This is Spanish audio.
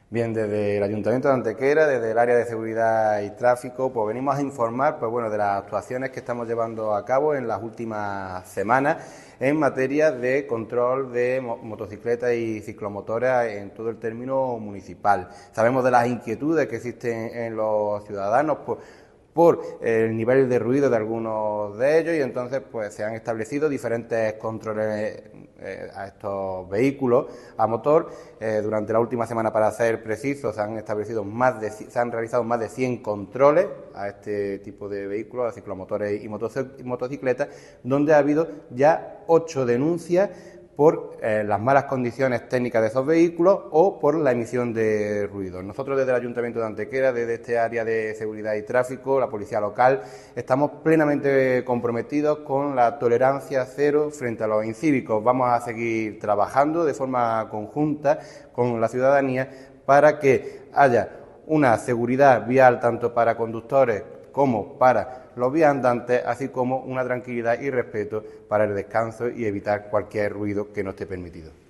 Bien, desde el Ayuntamiento de Antequera, desde el área de seguridad y tráfico, pues venimos a informar, pues bueno, de las actuaciones que estamos llevando a cabo en las últimas semanas en materia de control de motocicletas y ciclomotoras en todo el término municipal. Sabemos de las inquietudes que existen en los ciudadanos, pues, por el nivel de ruido de algunos de ellos, y entonces pues se han establecido diferentes controles a estos vehículos a motor. Durante la última semana, para ser precisos, se han realizado más de 100 controles a este tipo de vehículos, a ciclomotores y motocicletas, donde ha habido ya 8 denuncias por las malas condiciones técnicas de esos vehículos o por la emisión de ruidos. Nosotros desde el Ayuntamiento de Antequera, desde este área de seguridad y tráfico, la policía local, estamos plenamente comprometidos con la tolerancia cero frente a los incívicos. Vamos a seguir trabajando de forma conjunta con la ciudadanía para que haya una seguridad vial tanto para conductores como para los viandantes, así como una tranquilidad y respeto para el descanso y evitar cualquier ruido que no esté permitido.